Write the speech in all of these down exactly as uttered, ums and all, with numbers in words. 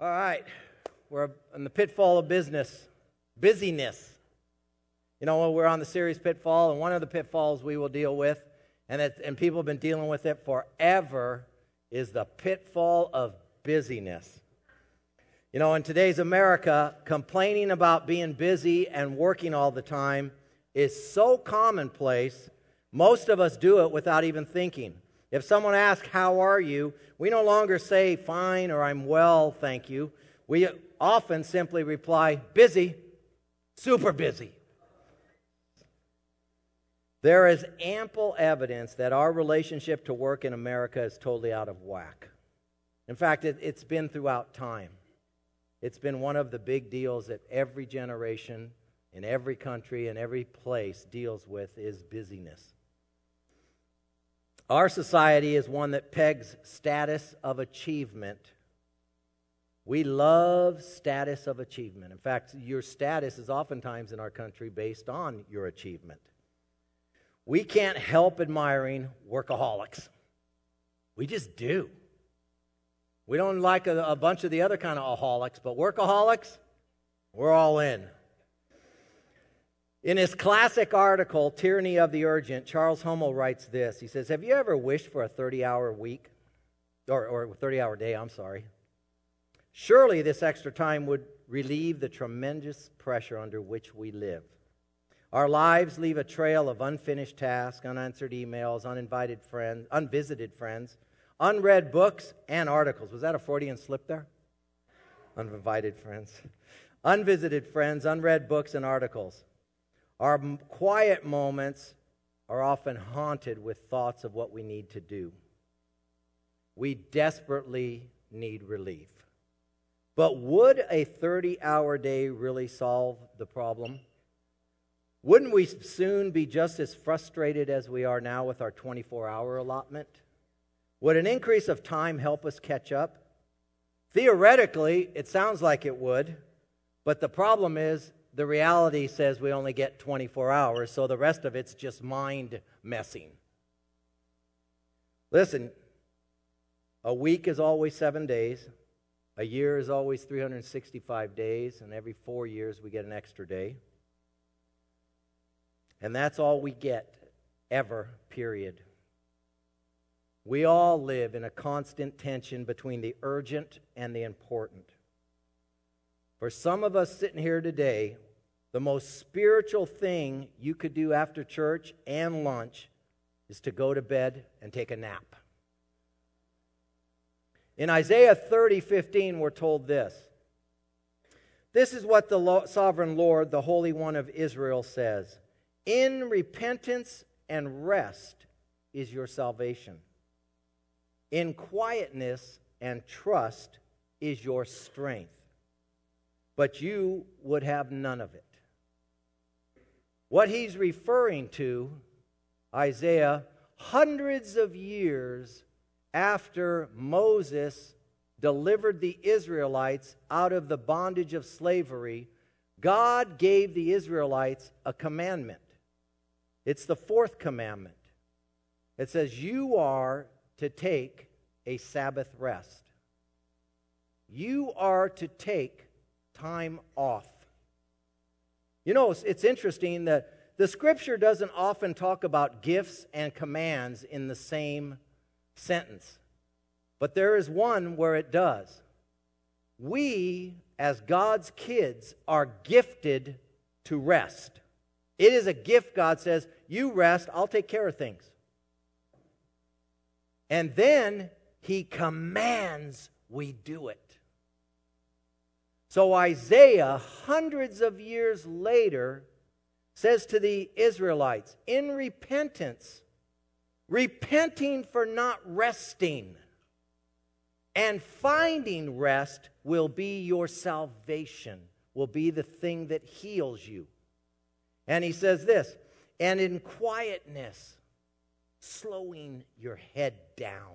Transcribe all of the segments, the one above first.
All right, we're in the pitfall of business, busyness. You know, we're on the series Pitfall, and one of the pitfalls we will deal with, and it, and people have been dealing with it forever, is the pitfall of busyness. You know, in today's America, complaining about being busy and working all the time is so commonplace, most of us do it without even thinking. If someone asks, "How are you?" we no longer say, "Fine," or "I'm well, thank you." We often simply reply, "Busy, super busy." There is ample evidence that our relationship to work in America is totally out of whack. In fact, it, it's been throughout time. It's been one of the big deals that every generation, in every country, in every place deals with is busyness. Our society is one that pegs status of achievement. We love status of achievement. In fact, your status is oftentimes in our country based on your achievement. We can't help admiring workaholics. We just do. We don't like a, a bunch of the other kind of aholics, but workaholics, we're all in. In his classic article, Tyranny of the Urgent, Charles Hummel writes this. He says, "Have you ever wished for a thirty-hour week? Or, or thirty-hour day, I'm sorry. Surely this extra time would relieve the tremendous pressure under which we live. Our lives leave a trail of unfinished tasks, unanswered emails, uninvited friends, unvisited friends, unread books and articles." Was that a Freudian slip there? Uninvited friends. Unvisited friends, unread books and articles. Our quiet moments are often haunted with thoughts of what we need to do. We desperately need relief. But would a thirty-hour day really solve the problem? Wouldn't we soon be just as frustrated as we are now with our twenty-four hour allotment? Would an increase of time help us catch up? Theoretically, it sounds like it would, but the problem is the reality says we only get twenty-four hours, so the rest of it's just mind messing. Listen, a week is always seven days. A year is always three hundred sixty-five days, and every four years we get an extra day. And that's all we get, ever, period. We all live in a constant tension between the urgent and the important. For some of us sitting here today, the most spiritual thing you could do after church and lunch is to go to bed and take a nap. In Isaiah thirty fifteen, we're told this. "This is what the sovereign Lord, the Holy One of Israel, says. In repentance and rest is your salvation. In quietness and trust is your strength. But you would have none of it." What he's referring to, Isaiah, hundreds of years after Moses delivered the Israelites out of the bondage of slavery, God gave the Israelites a commandment. It's the fourth commandment. It says, you are to take a Sabbath rest. You are to take time off. You know, it's, it's interesting that the Scripture doesn't often talk about gifts and commands in the same sentence. But there is one where it does. We, as God's kids, are gifted to rest. It is a gift. God says, you rest, I'll take care of things. And then he commands we do it. So Isaiah, hundreds of years later, says to the Israelites, in repentance, repenting for not resting, and finding rest will be your salvation, will be the thing that heals you. And he says this, and in quietness, slowing your head down.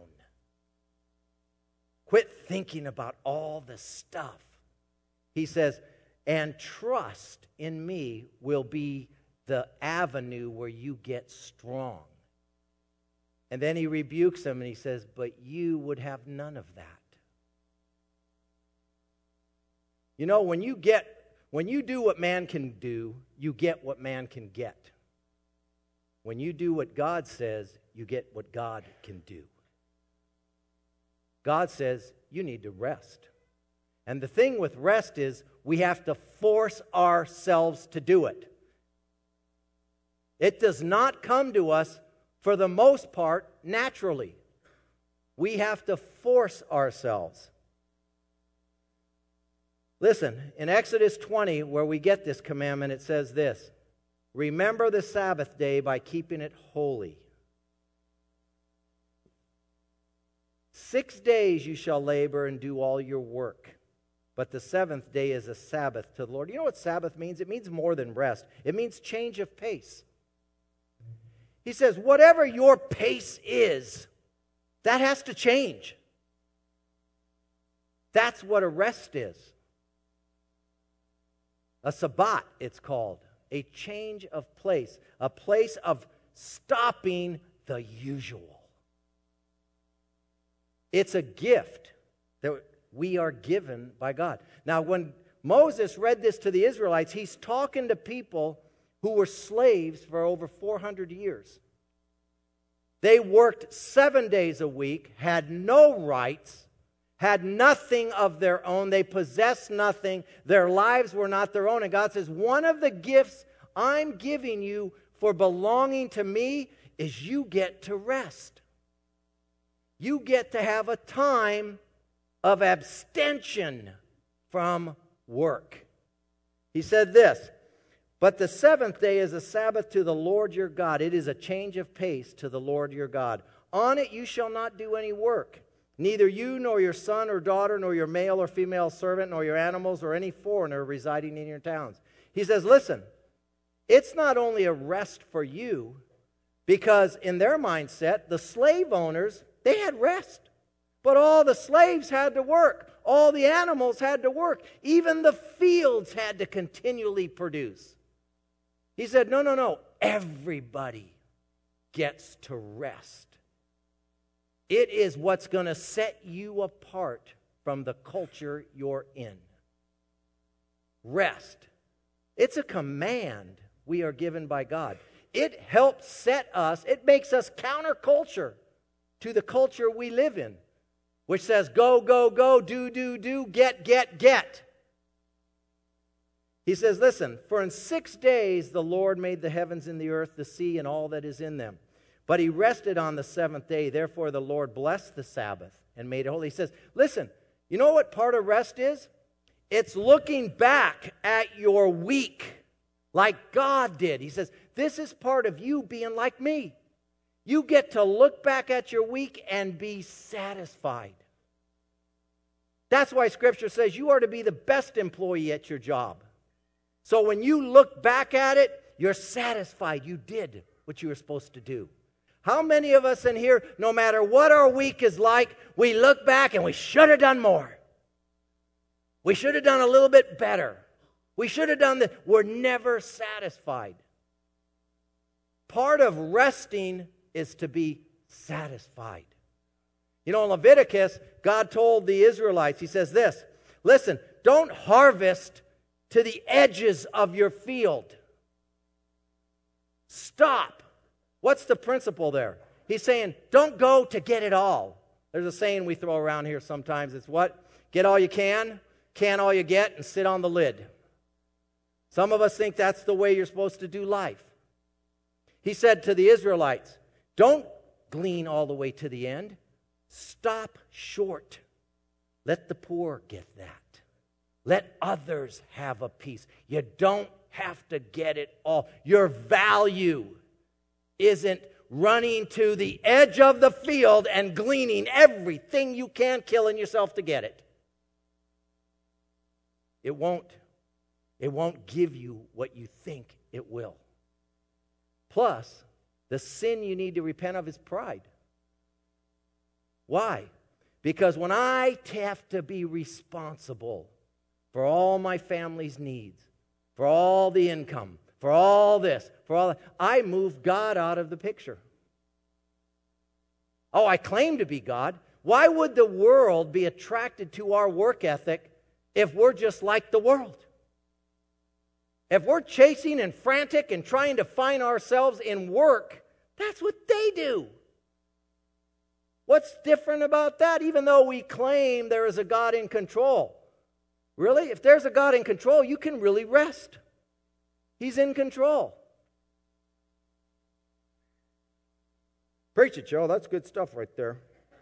Quit thinking about all the stuff. He says, and trust in me will be the avenue where you get strong. And then he rebukes them and he says, but you would have none of that. You know, when you get, when you do what man can do, you get what man can get. When you do what God says, you get what God can do. God says you need to rest. And the thing with rest is we have to force ourselves to do it. It does not come to us, for the most part, naturally. We have to force ourselves. Listen, in Exodus twenty, where we get this commandment, it says this: remember the Sabbath day by keeping it holy. Six days you shall labor and do all your work, but the seventh day is a Sabbath to the Lord. You know what Sabbath means? It means more than rest. It means change of pace. He says, whatever your pace is, that has to change. That's what a rest is. A Sabbat, it's called. A change of place. A place of stopping the usual. It's a gift that we are given by God. Now, when Moses read this to the Israelites, he's talking to people who were slaves for over four hundred years. They worked seven days a week, had no rights, had nothing of their own. They possessed nothing. Their lives were not their own. And God says, one of the gifts I'm giving you for belonging to me is you get to rest. You get to have a time of abstention from work. He said this, but the seventh day is a Sabbath to the Lord your God. It is a change of pace to the Lord your God. On it you shall not do any work. Neither you nor your son or daughter, nor your male or female servant, nor your animals, or any foreigner residing in your towns. He says, listen, it's not only a rest for you, because in their mindset, the slave owners, they had rest. But all the slaves had to work. All the animals had to work. Even the fields had to continually produce. He said, no, no, no. Everybody gets to rest. It is what's going to set you apart from the culture you're in. Rest. It's a command we are given by God. It helps set us, it makes us counterculture to the culture we live in, which says go, go, go, do, do, do, get, get, get. He says, listen, for in six days the Lord made the heavens and the earth, the sea, and all that is in them. But he rested on the seventh day. Therefore the Lord blessed the Sabbath and made it holy. He says, listen, you know what part of rest is? It's looking back at your week like God did. He says, this is part of you being like me. You get to look back at your week and be satisfied. That's why Scripture says you are to be the best employee at your job. So when you look back at it, you're satisfied you did what you were supposed to do. How many of us in here, no matter what our week is like, we look back and we should have done more. We should have done a little bit better. We should have done this. We're never satisfied. Part of resting is to be satisfied. You know, in Leviticus, God told the Israelites, he says this, listen, don't harvest to the edges of your field. Stop. What's the principle there? He's saying, don't go to get it all. There's a saying we throw around here sometimes. It's what? Get all you can, can all you get, and sit on the lid. Some of us think that's the way you're supposed to do life. He said to the Israelites, don't glean all the way to the end. Stop short. Let the poor get that. Let others have a piece. You don't have to get it all. Your value isn't running to the edge of the field and gleaning everything you can, killing yourself to get it. It won't. It won't give you what you think it will. Plus, the sin you need to repent of is pride. Why? Because when I have to be responsible for all my family's needs, for all the income, for all this, for all that, I move God out of the picture. Oh, I claim to be God. Why would the world be attracted to our work ethic if we're just like the world. If we're chasing and frantic and trying to find ourselves in work, that's what they do. What's different about that? Even though we claim there is a God in control. Really? If there's a God in control, you can really rest. He's in control. Preach it, Joe. That's good stuff right there.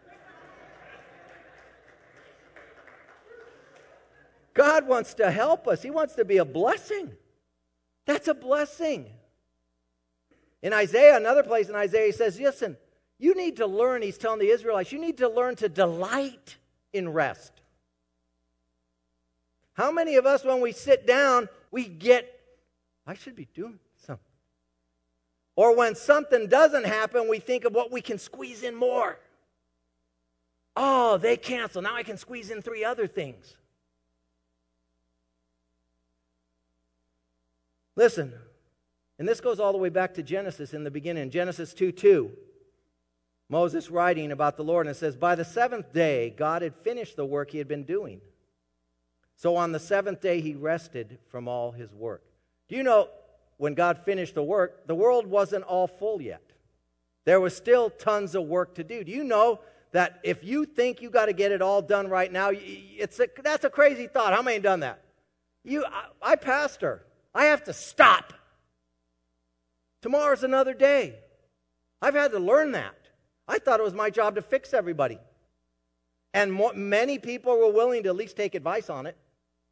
God wants to help us. He wants to be a blessing. That's a blessing. In Isaiah, another place in Isaiah, he says, listen, you need to learn, he's telling the Israelites, you need to learn to delight in rest. How many of us, when we sit down, we get, I should be doing something. Or when something doesn't happen, we think of what we can squeeze in more. Oh, they cancel. Now I can squeeze in three other things. Listen, and this goes all the way back to Genesis in the beginning. Genesis two two. Moses writing about the Lord, and it says, by the seventh day, God had finished the work he had been doing. So on the seventh day, he rested from all his work. Do you know, when God finished the work, the world wasn't all full yet. There was still tons of work to do. Do you know that if you think you got to get it all done right now, it's a, that's a crazy thought. How many have done that? You, I, I pastor. I have to stop. Tomorrow's another day. I've had to learn that. I thought it was my job to fix everybody. And more, many people were willing to at least take advice on it.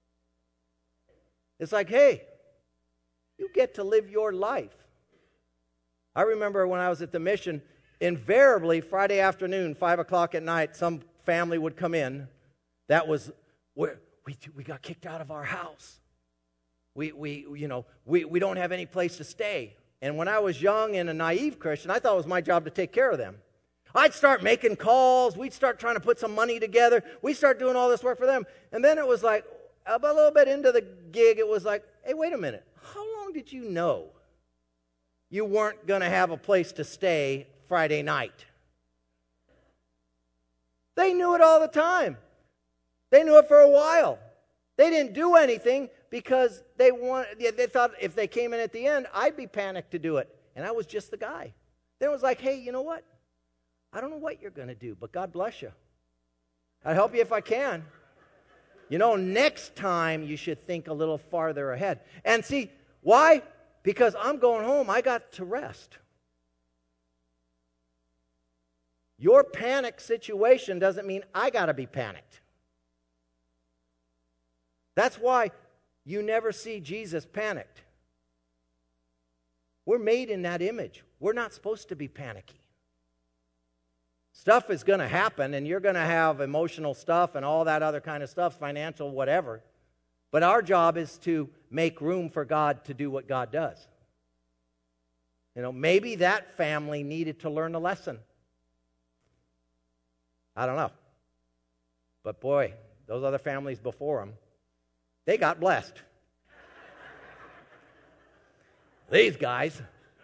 It's like, hey, you get to live your life. I remember when I was at the mission, invariably Friday afternoon, five o'clock at night, some family would come in. That was, where we, we got kicked out of our house. We, we you know, we, we don't have any place to stay. And when I was young and a naive Christian, I thought it was my job to take care of them. I'd start making calls. We'd start trying to put some money together. We'd start doing all this work for them. And then it was like, a little bit into the gig, it was like, hey, wait a minute. How long did you know you weren't going to have a place to stay Friday night? They knew it all the time. They knew it for a while. They didn't do anything because they want, they thought if they came in at the end, I'd be panicked to do it. And I was just the guy. Then it was like, hey, you know what? I don't know what you're going to do, but God bless you. I'll help you if I can. You know, next time you should think a little farther ahead. And see, why? Because I'm going home. I got to rest. Your panic situation doesn't mean I got to be panicked. That's why you never see Jesus panicked. We're made in that image. We're not supposed to be panicky. Stuff is going to happen, and you're going to have emotional stuff and all that other kind of stuff, financial, whatever. But our job is to make room for God to do what God does. You know, maybe that family needed to learn a lesson. I don't know. But boy, those other families before them, they got blessed. These guys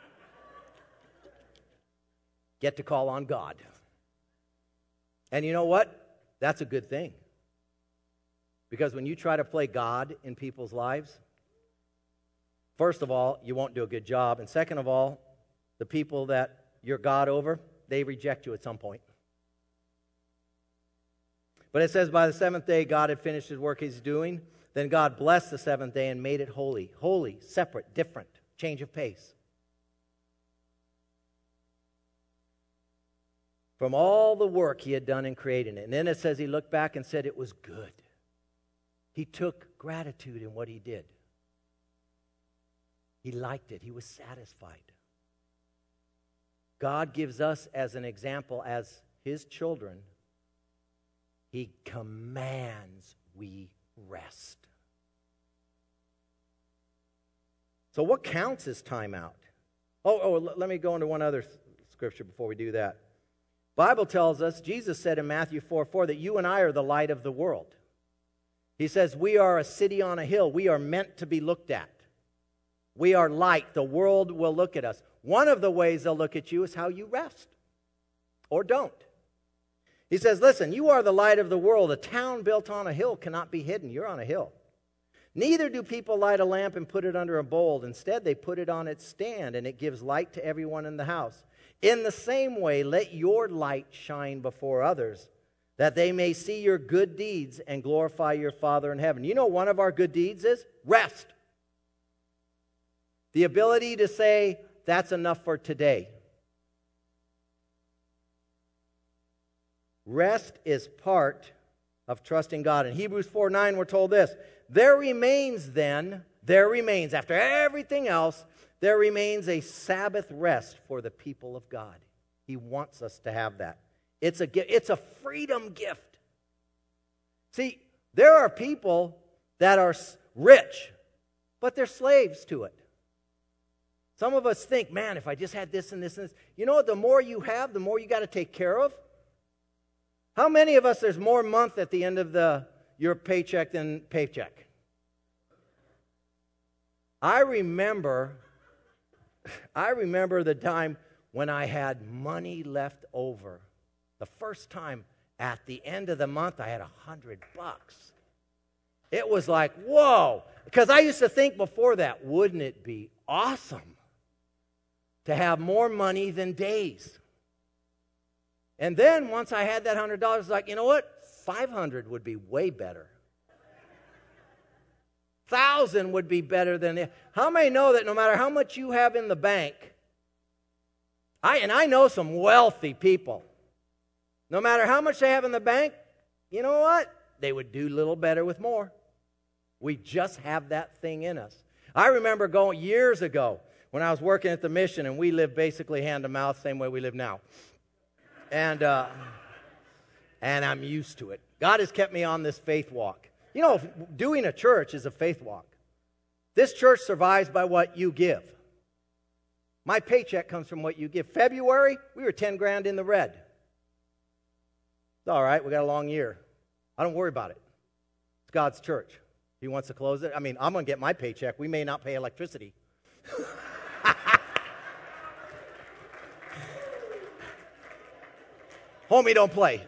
get to call on God. And you know what? That's a good thing. Because when you try to play God in people's lives, first of all, you won't do a good job. And second of all, the people that you're God over, they reject you at some point. But it says by the seventh day, God had finished his work he's doing. Then God blessed the seventh day and made it holy. Holy, separate, different, change of pace. From all the work he had done in creating it. And then it says he looked back and said it was good. He took gratitude in what he did. He liked it. He was satisfied. God gives us as an example, as his children, he commands we rest. So what counts as time out? Oh, oh, let me go into one other scripture before we do that. Bible tells us, Jesus said in Matthew four four, that you and I are the light of the world. He says we are a city on a hill. We are meant to be looked at. We are light. The world will look at us. One of the ways they'll look at you is how you rest or don't. He says, listen, you are the light of the world. A town built on a hill cannot be hidden. You're on a hill. Neither do people light a lamp and put it under a bowl. Instead, they put it on its stand, and it gives light to everyone in the house. In the same way, let your light shine before others, that they may see your good deeds and glorify your Father in heaven. You know, one of our good deeds is rest. The ability to say, that's enough for today. Rest is part of trusting God. In Hebrews four nine, we're told this, there remains then, there remains, after everything else, there remains a Sabbath rest for the people of God. He wants us to have that. It's a, it's a freedom gift. See, there are people that are rich, but they're slaves to it. Some of us think, man, if I just had this and this and this. You know what? The more you have, the more you got to take care of. How many of us, there's more month at the end of the your paycheck than paycheck? I remember, I remember the time when I had money left over. The first time at the end of the month, I had a hundred bucks. It was like, whoa. Because I used to think before that, wouldn't it be awesome to have more money than days? And then once I had that one hundred dollars, I was like, you know what? five hundred would be way better. one thousand would be better than it. How many know that no matter how much you have in the bank, I and I know some wealthy people, no matter how much they have in the bank, you know what? They would do a little better with more. We just have that thing in us. I remember going years ago when I was working at the mission, and we lived basically hand to mouth, same way we live now. And uh, and I'm used to it. God has kept me on this faith walk. You know, doing a church is a faith walk. This church survives by what you give. My paycheck comes from what you give. February, we were ten grand in the red. It's all right. We got a long year. I don't worry about it. It's God's church. He wants to close it. I mean, I'm going to get my paycheck. We may not pay electricity. Homie, don't play.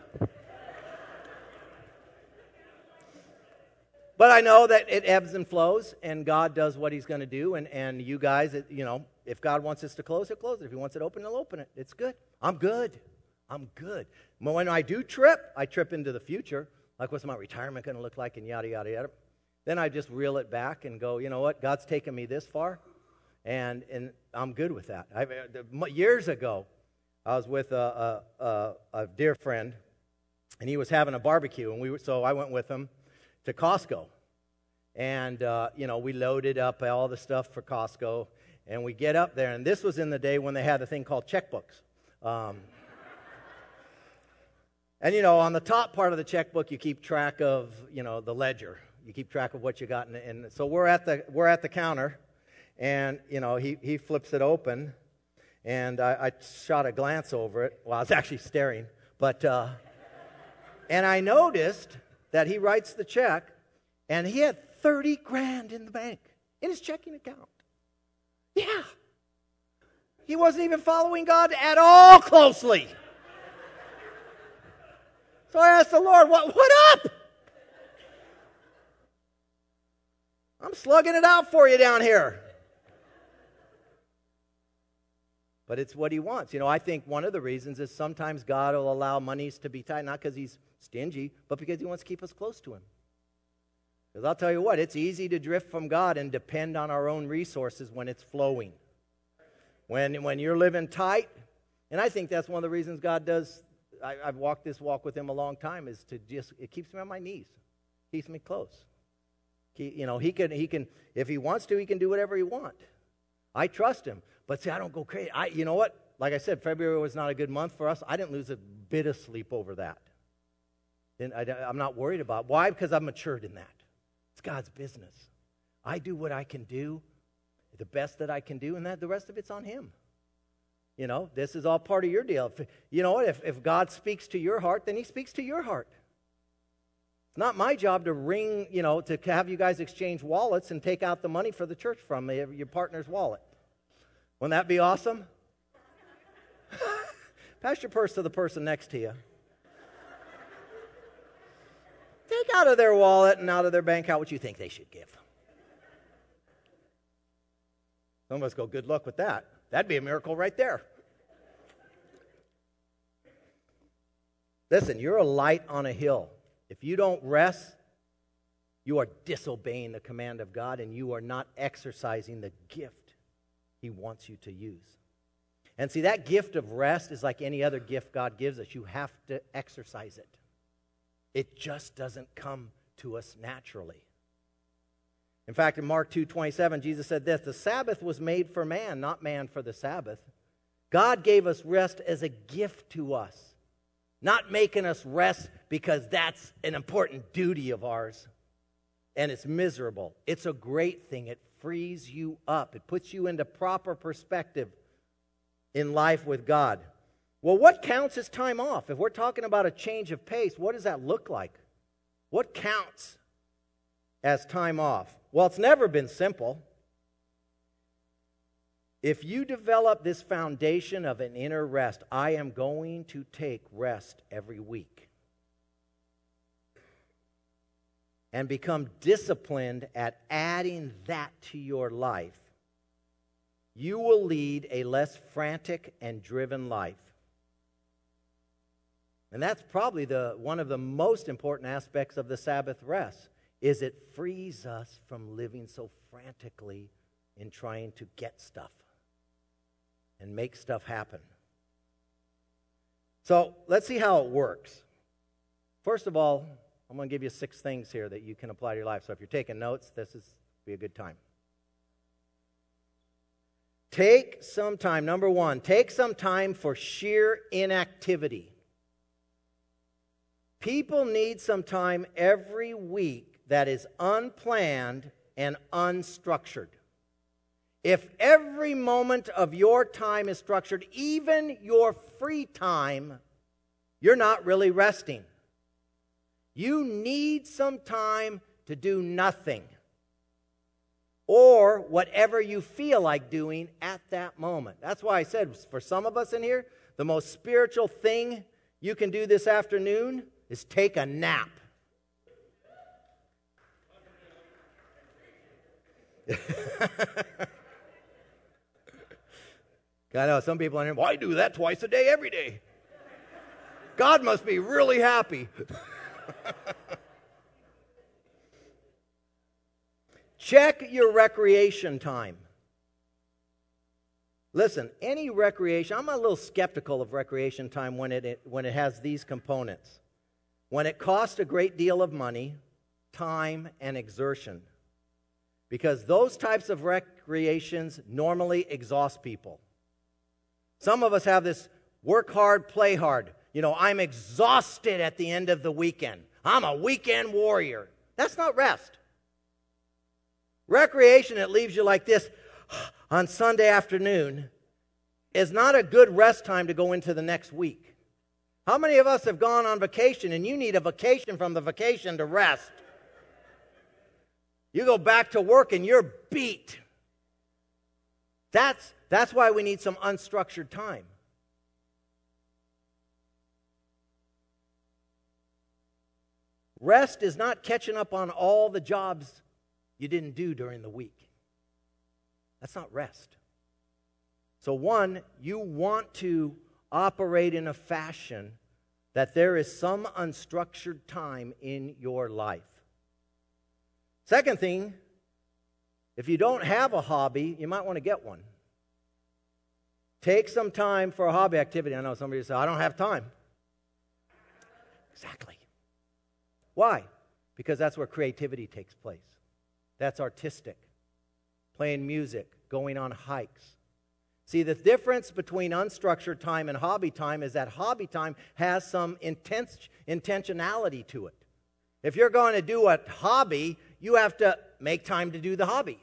But I know that it ebbs and flows, and God does what He's going to do. And, and you guys, it, you know, if God wants us to close, He'll close it. If He wants it open, He'll open it. It's good. I'm good. I'm good. But when I do trip, I trip into the future. Like, what's my retirement going to look like, and yada, yada, yada. Then I just reel it back and go, you know what? God's taken me this far, and and I'm good with that. I, years ago, I was with a, a, a, a dear friend, and he was having a barbecue, and we were, so I went with him to Costco. And, uh, you know, we loaded up all the stuff for Costco, and we get up there, and this was in the day when they had a thing called checkbooks. Um, and, you know, on the top part of the checkbook, you keep track of, you know, the ledger. You keep track of what you got. And, and so we're at the we're at the counter, and, you know, he, he flips it open, and I, I shot a glance over it. Well, I was actually staring. But, uh, and I noticed that he writes the check, and he had thirty grand in the bank, in his checking account. Yeah. He wasn't even following God at all closely. So I asked the Lord, what, what up? I'm slugging it out for you down here. But it's what He wants. You know, I think one of the reasons is sometimes God will allow monies to be tight, not because He's stingy, but because He wants to keep us close to Him. Because I'll tell you what, it's easy to drift from God and depend on our own resources when it's flowing. When, when you're living tight, and I think that's one of the reasons God does, I, I've walked this walk with Him a long time, is to just, it keeps me on my knees. Keeps me close. He, you know, he can, he can, if He wants to, He can do whatever He wants. I trust Him. But see, I don't go crazy. I, you know what? Like I said, February was not a good month for us. I didn't lose a bit of sleep over that. And I, I'm not worried about it. Why? Because I've matured in that. It's God's business. I do what I can do, the best that I can do, and that the rest of it's on Him. You know, this is all part of your deal. If, you know what? If, if God speaks to your heart, then He speaks to your heart. It's not my job to ring, you know, to have you guys exchange wallets and take out the money for the church from your partner's wallet. Wouldn't that be awesome? Pass your purse to the person next to you. out of their wallet and out of their bank account what you think they should give. Some of us go, good luck with that. That'd be a miracle right there. Listen, you're a light on a hill. If you don't rest, you are disobeying the command of God, and you are not exercising the gift He wants you to use. And see, that gift of rest is like any other gift God gives us. You have to exercise it. It just doesn't come to us naturally. In fact, in Mark two twenty-seven, Jesus said this, the Sabbath was made for man, not man for the Sabbath. God gave us rest as a gift to us, not making us rest because that's an important duty of ours. And it's miserable. It's a great thing. It frees you up. It puts you into proper perspective in life with God. Well, what counts as time off? If we're talking about a change of pace, what does that look like? What counts as time off? Well, it's never been simple. If you develop this foundation of an inner rest, I am going to take rest every week, and become disciplined at adding that to your life, you will lead a less frantic and driven life. And that's probably the one of the most important aspects of the Sabbath rest, is it frees us from living so frantically in trying to get stuff and make stuff happen. So let's see how it works. First of all, I'm going to give you six things here that you can apply to your life. So if you're taking notes, this is be a good time. Take some time. Number one, take some time for sheer inactivity. People need some time every week that is unplanned and unstructured. If every moment of your time is structured, even your free time, you're not really resting. You need some time to do nothing, or whatever you feel like doing at that moment. That's why I said, for some of us in here, the most spiritual thing you can do this afternoon is take a nap. I know some people in here, well, I do that twice a day, every day. God must be really happy. Check your recreation time. Listen, any recreation, I'm a little skeptical of recreation time when it, it when it has these components. When it costs a great deal of money, time, and exertion. Because those types of recreations normally exhaust people. Some of us have this work hard, play hard. You know, I'm exhausted at the end of the weekend. I'm a weekend warrior. That's not rest. Recreation that leaves you like this on Sunday afternoon is not a good rest time to go into the next week. How many of us have gone on vacation and you need a vacation from the vacation to rest? You go back to work and you're beat. That's, that's why we need some unstructured time. Rest is not catching up on all the jobs you didn't do during the week. That's not rest. So one, you want to operate in a fashion that there is some unstructured time in your life. Second thing, if you don't have a hobby, you might want to get one. Take some time for a hobby activity. I know somebody says, I don't have time. Exactly. Why? Because that's where creativity takes place. That's artistic. Playing music, going on hikes. See, the difference between unstructured time and hobby time is that hobby time has some intense intentionality to it. If you're going to do a hobby, you have to make time to do the hobby.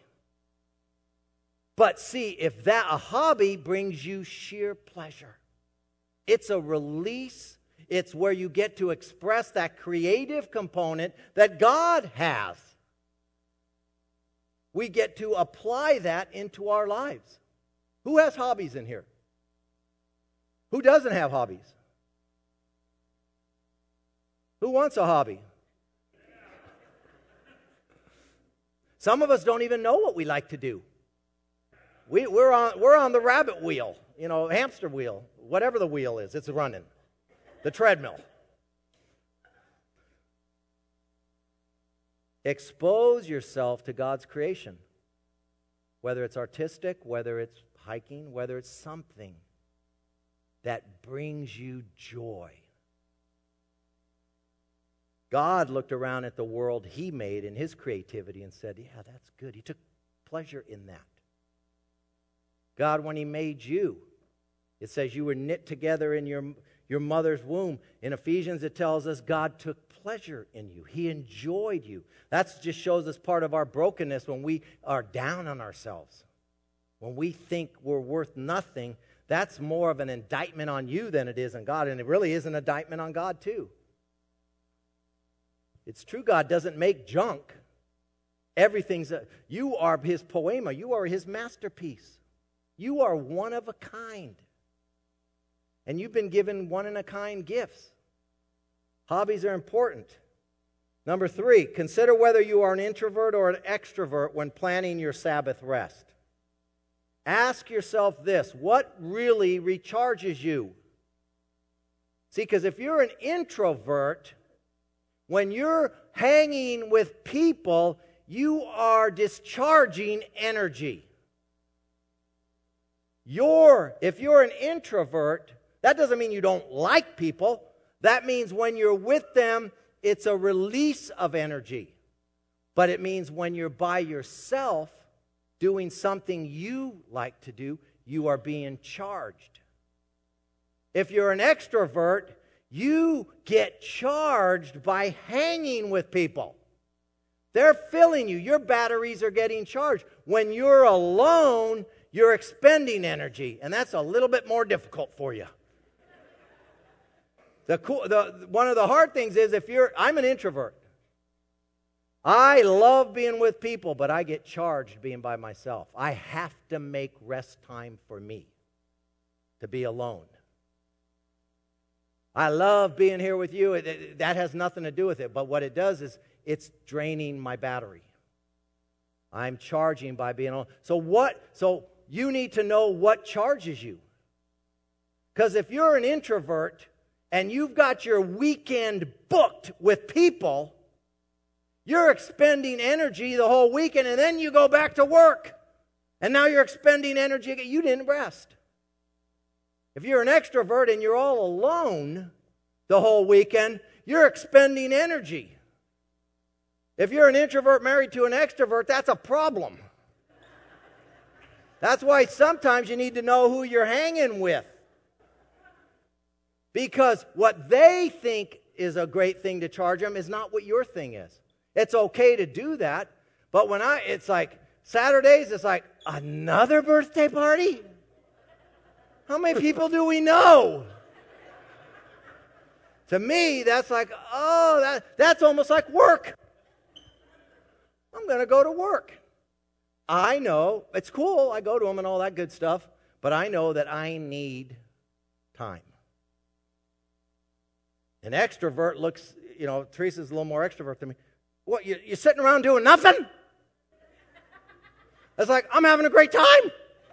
But see, if that a hobby brings you sheer pleasure, it's a release. It's where you get to express that creative component that God has. We get to apply that into our lives. Who has hobbies in here? Who doesn't have hobbies? Who wants a hobby? Some of us don't even know what we like to do. We, we're on we're on the rabbit wheel, you know, hamster wheel, whatever the wheel is, it's running, the treadmill. Expose yourself to God's creation, whether it's artistic, whether it's hiking, whether it's something that brings you joy. God looked around at the world He made in His creativity and said, yeah, that's good. He took pleasure in that. God, when He made you, it says you were knit together in your, your mother's womb. In Ephesians, it tells us God took pleasure in you. He enjoyed you. That just shows us part of our brokenness when we are down on ourselves. When we think we're worth nothing, that's more of an indictment on you than it is on God. And it really is an indictment on God too. It's true, God doesn't make junk. Everything's, a, you are His poema. You are His masterpiece. You are one of a kind. And you've been given one-in-a-kind gifts. Hobbies are important. Number three, consider whether you are an introvert or an extrovert when planning your Sabbath rest. Ask yourself this, what really recharges you? See, because if you're an introvert, when you're hanging with people, you are discharging energy. You're, if you're an introvert, that doesn't mean you don't like people. That means when you're with them, it's a release of energy. But it means when you're by yourself doing something you like to do, you are being charged. If you're an extrovert, you get charged by hanging with people. They're filling you. Your batteries are getting charged. When you're alone, you're expending energy, and that's a little bit more difficult for you. The, cool, the one of the hard things is if you're, I'm an introvert. I love being with people, but I get charged being by myself. I have to make rest time for me to be alone. I love being here with you. It, it, that has nothing to do with it, but what it does is it's draining my battery. I'm charging by being alone. So what? So you need to know what charges you. Because if you're an introvert and you've got your weekend booked with people, you're expending energy the whole weekend, and then you go back to work. And now you're expending energy again. You didn't rest. If you're an extrovert and you're all alone the whole weekend, you're expending energy. If you're an introvert married to an extrovert, that's a problem. That's why sometimes you need to know who you're hanging with. Because what they think is a great thing to charge them is not what your thing is. It's okay to do that, but when I, it's like Saturdays, it's like, another birthday party? How many people do we know? To me, that's like, oh, that, that's almost like work. I'm going to go to work. I know, it's cool, I go to them and all that good stuff, but I know that I need time. An extrovert looks, you know, Teresa's a little more extrovert than me. What, you, you're sitting around doing nothing? It's like, I'm having a great time.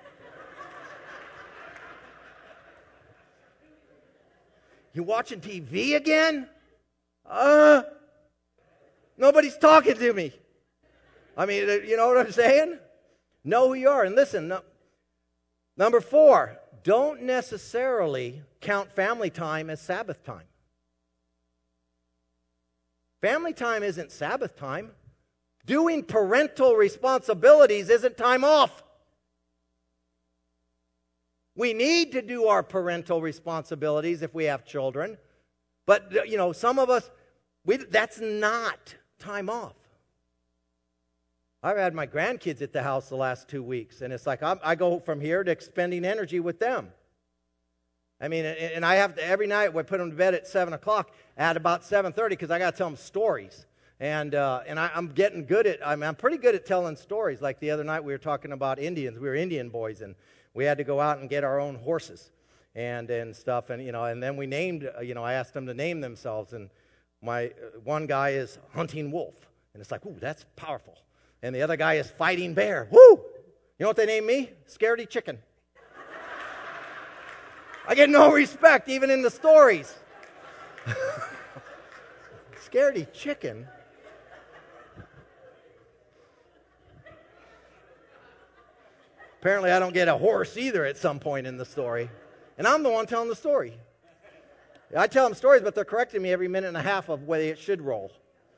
You watching T V again? Uh, nobody's talking to me. I mean, you know what I'm saying? Know who you are. And listen, no, number four, don't necessarily count family time as Sabbath time. Family time isn't Sabbath time. Doing parental responsibilities isn't time off. We need to do our parental responsibilities if we have children. But, you know, some of us, we, that's not time off. I've had my grandkids at the house the last two weeks, and it's like I'm, I go from here to expending energy with them. I mean, and I have to, every night we put them to bed at seven o'clock at about seven thirty because I got to tell them stories. And uh, and I, I'm getting good at, I mean, I'm pretty good at telling stories. Like the other night we were talking about Indians. We were Indian boys, and we had to go out and get our own horses and and stuff. And, you know, and then we named, you know, I asked them to name themselves. And my one guy is Hunting Wolf. And it's like, ooh, that's powerful. And the other guy is fighting bear. Woo! You know what they named me? Scaredy Chicken. I get no respect even in the stories. Scaredy Chicken? Apparently I don't get a horse either at some point in the story. And I'm the one telling the story. I tell them stories, but they're correcting me every minute and a half of whether it should roll.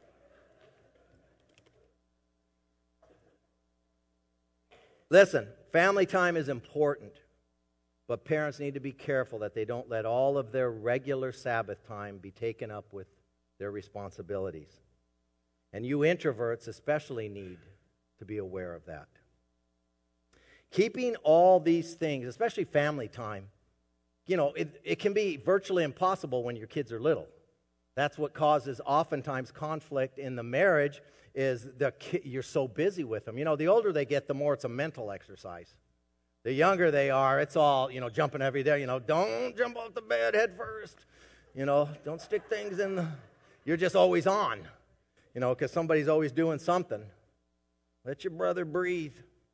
Listen, family time is important, but parents need to be careful that they don't let all of their regular Sabbath time be taken up with their responsibilities. And you introverts especially need to be aware of that. Keeping all these things, especially family time, you know, it, it can be virtually impossible when your kids are little. That's what causes oftentimes conflict in the marriage is the ki- you're so busy with them. You know, the older they get, the more it's a mental exercise. The younger they are, it's all, you know, jumping every day. You know, don't jump off the bed head first. You know, don't stick things in the... You're just always on, you know, because somebody's always doing something. Let your brother breathe.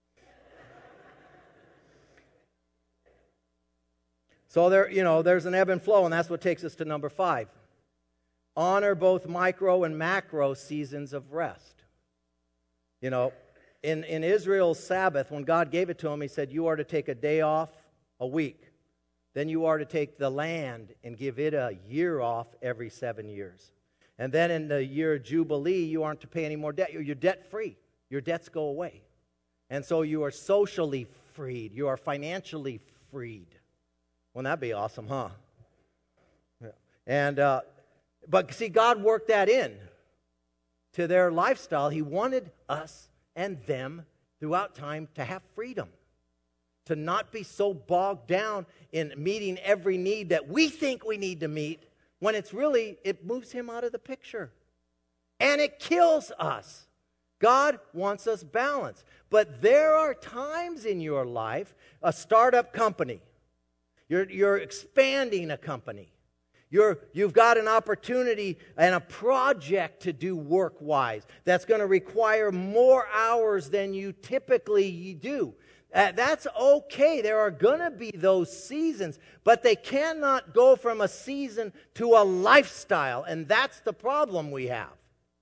So there, you know, there's an ebb and flow, and that's what takes us to number five. Honor both micro and macro seasons of rest. You know, in, in Israel's Sabbath, when God gave it to him, he said, you are to take a day off a week. Then you are to take the land and give it a year off every seven years. And then in the year of Jubilee, you aren't to pay any more debt. You're, you're debt-free. Your debts go away. And so you are socially freed. You are financially freed. Wouldn't that be awesome, huh? Yeah. And, uh, but see, God worked that in to their lifestyle. He wanted us and them throughout time to have freedom, to not be so bogged down in meeting every need that we think we need to meet, when it's really, it moves him out of the picture. And it kills us. God wants us balanced. But there are times in your life, a startup company, You're, you're expanding a company. You're, you've got an opportunity and a project to do work-wise that's going to require more hours than you typically do. Uh, that's okay. There are going to be those seasons, but they cannot go from a season to a lifestyle, and that's the problem we have.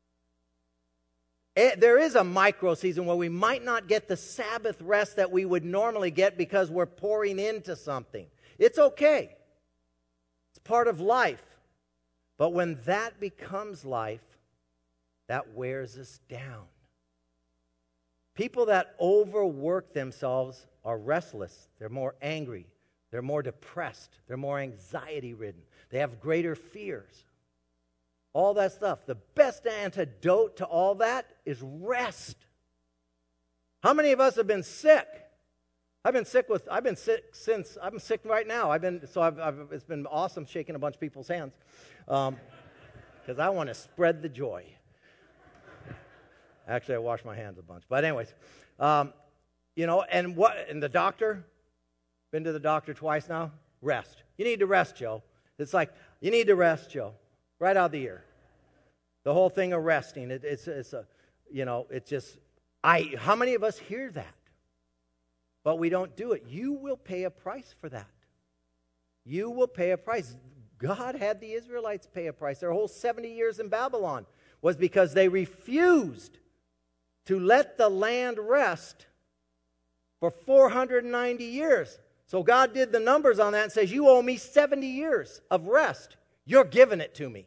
It, there is a micro season where we might not get the Sabbath rest that we would normally get because we're pouring into something. It's okay. It's part of life. But when that becomes life, that wears us down. People that overwork themselves are restless. They're more angry. They're more depressed. They're more anxiety-ridden. They have greater fears. All that stuff. The best antidote to all that is rest. How many of us have been sick? I've been sick with. I've been sick since. I'm sick right now. I've been so. I've, I've, it's been awesome shaking a bunch of people's hands, because um, I want to spread the joy. Actually, I wash my hands a bunch. But anyways, um, you know, and what? And the doctor. Been to the doctor twice now. Rest. You need to rest, Joe. It's like you need to rest, Joe. Right out of the ear. The whole thing of resting. It, it's it's a, you know, it's just. I. How many of us hear that? But we don't do it. You will pay a price for that. You will pay a price. God had the Israelites pay a price. Their whole seventy years in Babylon was because they refused to let the land rest for four hundred ninety years. So God did the numbers on that and says, you owe me seventy years of rest. You're giving it to me.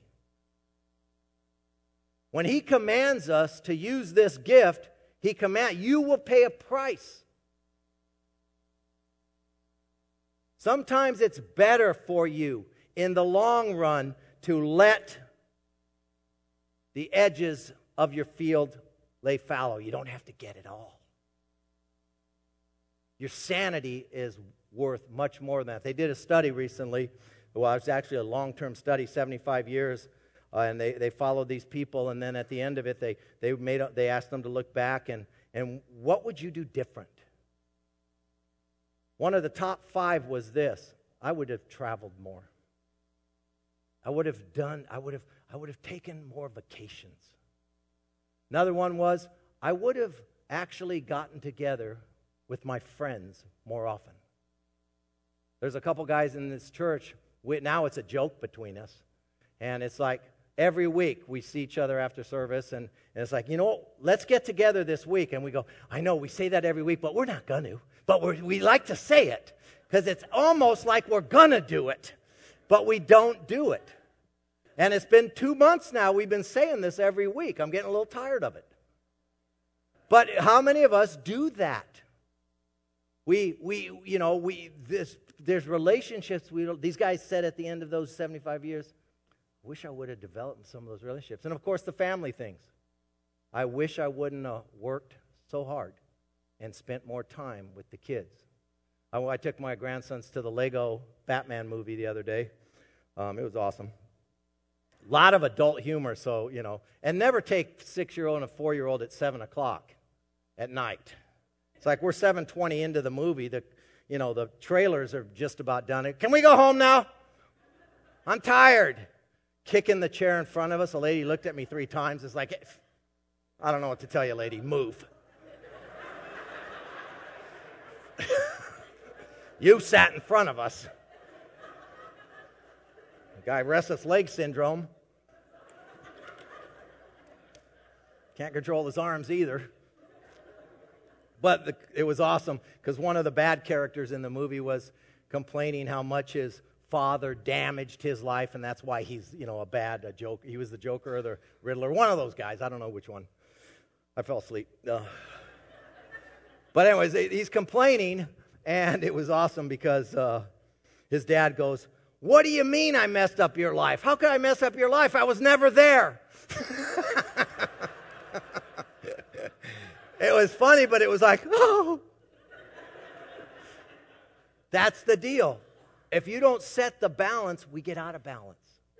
When he commands us to use this gift, he commands, you will pay a price. Sometimes it's better for you in the long run to let the edges of your field lay fallow. You don't have to get it all. Your sanity is worth much more than that. They did a study recently. Well, it was actually a long-term study, seventy-five years, uh, and they, they followed these people, and then at the end of it, they they made a, they asked them to look back and and what would you do different? One of the top five was this: I would have traveled more. I would have done. I would have. I would have taken more vacations. Another one was I would have actually gotten together with my friends more often. There's a couple guys in this church, we, now it's a joke between us, and it's like every week we see each other after service, and, and it's like, you know what, let's get together this week, and we go, I know we say that every week, but we're not going to, but we're, we like to say it, because it's almost like we're going to do it, but we don't do it. And it's been two months now we've been saying this every week. I'm getting a little tired of it. But how many of us do that? We, we, you know, we, this, there's relationships. We don't, these guys said at the end of those seventy-five years, I wish I would have developed some of those relationships. And of course, the family things. I wish I wouldn't have worked so hard and spent more time with the kids. I, I took my grandsons to the Lego Batman movie the other day. Um, it was awesome. A lot of adult humor, so, you know. And never take six-year-old and a four-year-old at seven o'clock at night. It's like we're seven twenty into the movie. The, you know, the trailers are just about done. Can we go home now? I'm tired. Kicking the chair in front of us. A lady looked at me three times. It's like, I don't know what to tell you, lady. Move. You sat in front of us. The guy, restless leg syndrome. Can't control his arms either. But the, it was awesome because one of the bad characters in the movie was complaining how much his father damaged his life, and that's why he's, you know, a bad a joke. He was the Joker or the Riddler, one of those guys. I don't know which one. I fell asleep. Uh. But anyways, he's complaining, and it was awesome because uh, his dad goes, "What do you mean I messed up your life? How could I mess up your life? I was never there." It was funny, but it was like, oh. That's the deal. If you don't set the balance, we get out of balance.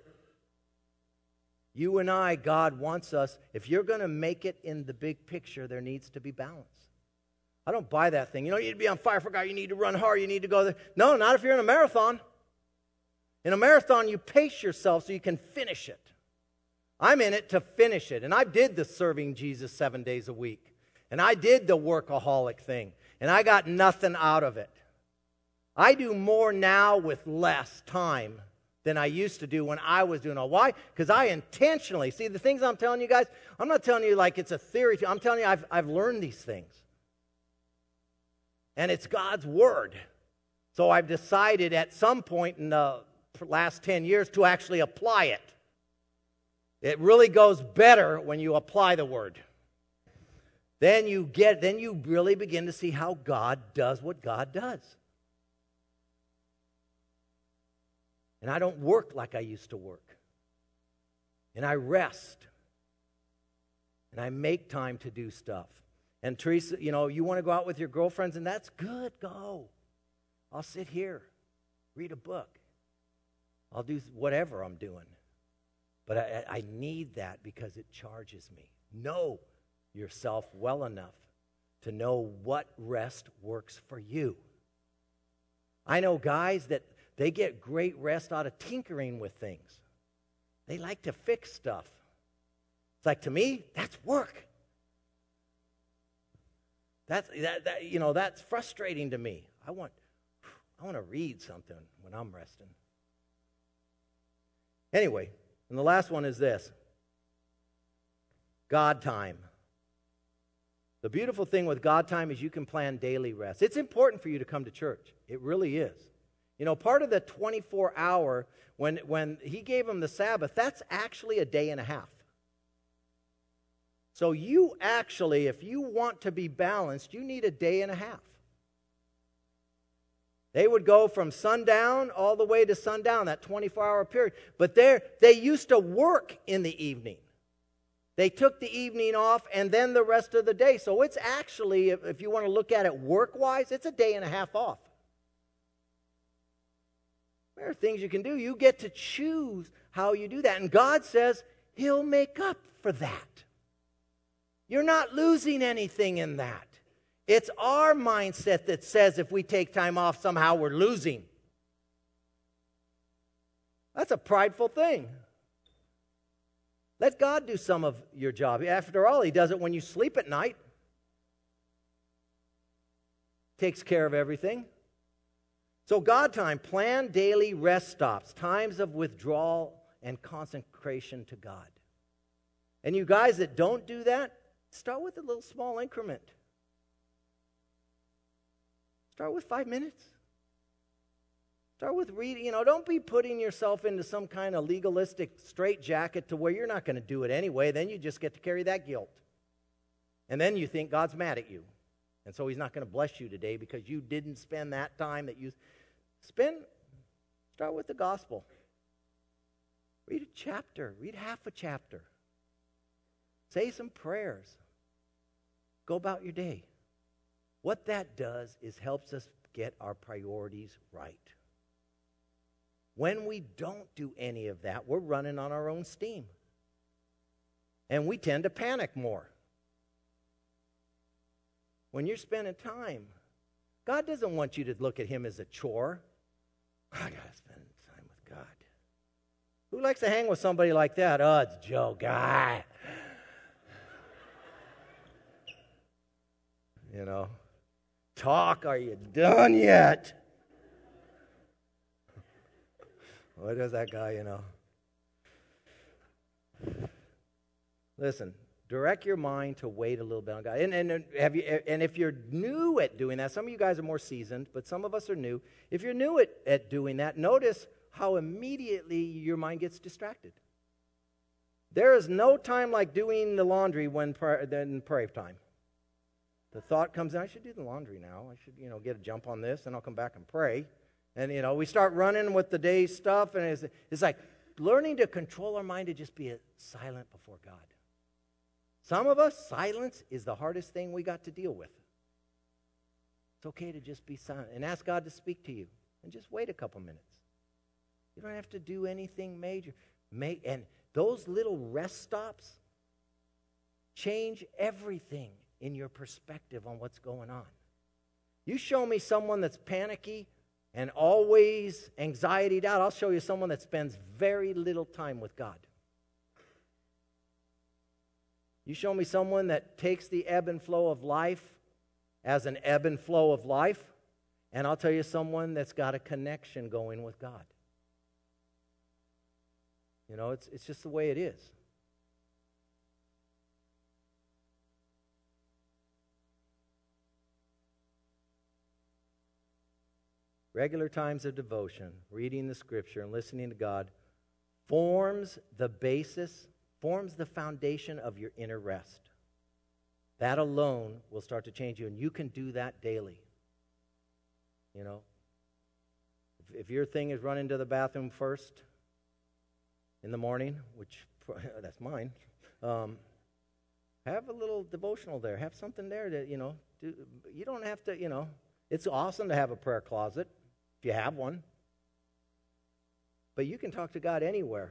You and I, God wants us, if you're going to make it in the big picture, there needs to be balance. I don't buy that thing. You know, you need to be on fire for God. You need to run hard. You need to go there. No, not if you're in a marathon. In a marathon, you pace yourself so you can finish it. I'm in it to finish it. And I did the serving Jesus seven days a week. And I did the workaholic thing. And I got nothing out of it. I do more now with less time than I used to do when I was doing it. Why? Because I intentionally, see the things I'm telling you guys, I'm not telling you like it's a theory. I'm telling you I've, I've learned these things. And it's God's Word. So I've decided at some point in the last ten years to actually apply it. It really goes better when you apply the Word. Then you get, then you really begin to see how God does what God does. And I don't work like I used to work. And I rest. And I make time to do stuff. And Teresa, you know, you want to go out with your girlfriends, and that's good, go. I'll sit here, read a book. I'll do whatever I'm doing. But I, I need that because it charges me. Know yourself well enough to know what rest works for you. I know guys that they get great rest out of tinkering with things. They like to fix stuff. It's like, to me, that's work. That's that, that you know, that's frustrating to me. I want I want to read something when I'm resting. Anyway, and the last one is this. God time. The beautiful thing with God time is you can plan daily rest. It's important for you to come to church. It really is. You know, part of the twenty-four hour, when, when he gave them the Sabbath, that's actually a day and a half. So you actually, if you want to be balanced, you need a day and a half. They would go from sundown all the way to sundown, that twenty-four hour period. But they they used to work in the evening. They took the evening off and then the rest of the day. So it's actually, if, if you want to look at it work-wise, it's a day and a half off. There are things you can do. You get to choose how you do that. And God says He'll make up for that. You're not losing anything in that. It's our mindset that says if we take time off, somehow we're losing. That's a prideful thing. Let God do some of your job. After all, He does it when you sleep at night. takes care of everything. So God time, plan daily rest stops, times of withdrawal and consecration to God. And you guys that don't do that, start with a little small increment. Start with five minutes. Start with reading. You know, don't be putting yourself into some kind of legalistic straitjacket to where you're not going to do it anyway. Then you just get to carry that guilt. And then you think God's mad at you. And so he's not going to bless you today because you didn't spend that time that you spend. Start with the gospel. Read a chapter. Read half a chapter. Say some prayers. Go about your day. What that does is helps us get our priorities right. When we don't do any of that, we're running on our own steam. And we tend to panic more. When you're spending time, God doesn't want you to look at him as a chore. I got to spend time with God. Who likes to hang with somebody like that? Oh, it's Joe Guy. You know, talk, are you done yet? What is that guy, you know? Listen, direct your mind to wait a little bit on God. And, and, have you, and if you're new at doing that, some of you guys are more seasoned, but some of us are new. If you're new at, at doing that, notice how immediately your mind gets distracted. There is no time like doing the laundry when prayer, than prayer time. The thought comes in, I should do the laundry now. I should, you know, get a jump on this, and I'll come back and pray. And, you know, we start running with the day's stuff, and it's, it's like learning to control our mind to just be silent before God. Some of us, silence is the hardest thing we got to deal with. It's okay to just be silent and ask God to speak to you, and just wait a couple minutes. You don't have to do anything major. Make, and those little rest stops change everything in your perspective on what's going on. You show me someone that's panicky and always anxietied out, I'll show you someone that spends very little time with God. You show me someone that takes the ebb and flow of life as an ebb and flow of life, and I'll tell you someone that's got a connection going with God. You know, it's it's just the way it is. Regular times of devotion, reading the Scripture and listening to God forms the basis, forms the foundation of your inner rest. That alone will start to change you, and you can do that daily. You know, if, if your thing is running to the bathroom first in the morning, which that's mine, um, have a little devotional there. Have something there that, you know, do, you don't have to, you know, it's awesome to have a prayer closet. If you have one. But you can talk to God anywhere.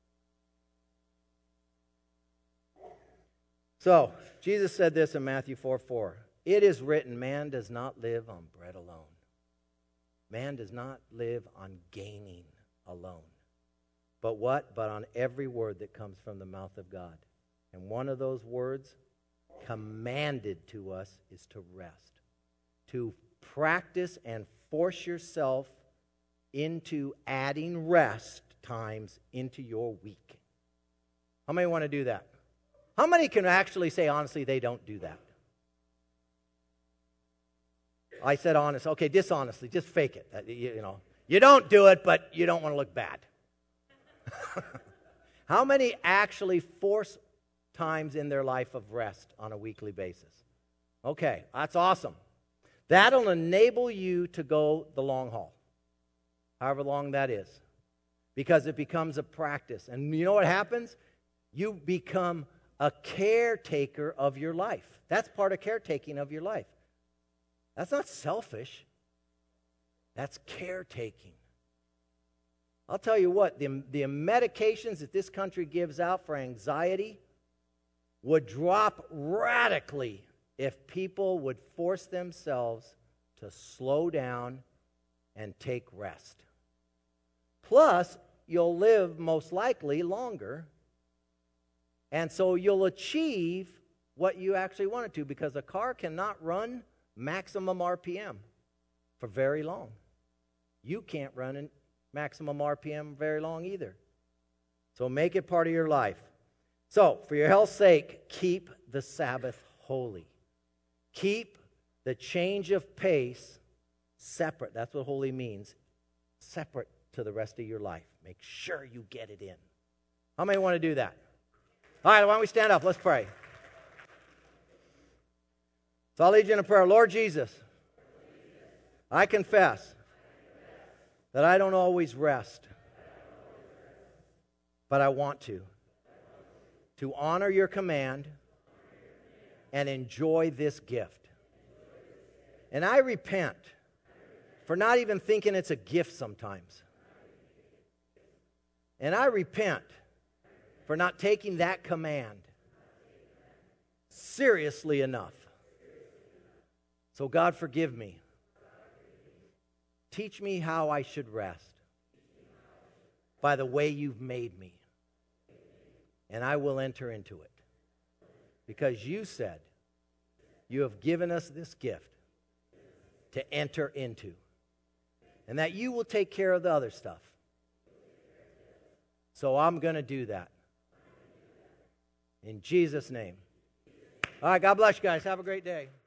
So, Jesus said this in Matthew four four. It is written, man does not live on bread alone. Man does not live on gaining alone. But what? But on every word that comes from the mouth of God. And one of those words commanded to us is to rest. To practice and force yourself into adding rest times into your week. How many want to do that? How many can actually say honestly they don't do that? I said honest. Okay, dishonestly, just fake it. You, you know, you don't do it, but you don't want to look bad. How many actually force times in their life of rest on a weekly basis? Okay, that's awesome. That'll enable you to go the long haul, however long that is, because it becomes a practice. And you know what happens? You become a caretaker of your life. That's part of caretaking of your life. That's not selfish. That's caretaking. I'll tell you what, the, the medications that this country gives out for anxiety would drop radically if people would force themselves to slow down and take rest. Plus, you'll live most likely longer, and so you'll achieve what you actually wanted to, because a car cannot run maximum R P M for very long. You can't run in maximum R P M very long either. So make it part of your life. So, for your health's sake, keep the Sabbath holy. Keep the change of pace separate. That's what holy means. Separate to the rest of your life. Make sure you get it in. How many want to do that? All right, why don't we stand up? Let's pray. So I'll lead you in a prayer. Lord Jesus, I confess that I don't always rest, but I want to. To honor your command and enjoy this gift. And I repent for not even thinking it's a gift sometimes. And I repent for not taking that command seriously enough. So God, forgive me. Teach me how I should rest by the way you've made me. And I will enter into it. Because you said you have given us this gift to enter into. And that you will take care of the other stuff. So I'm going to do that. In Jesus' name. All right, God bless you guys. Have a great day.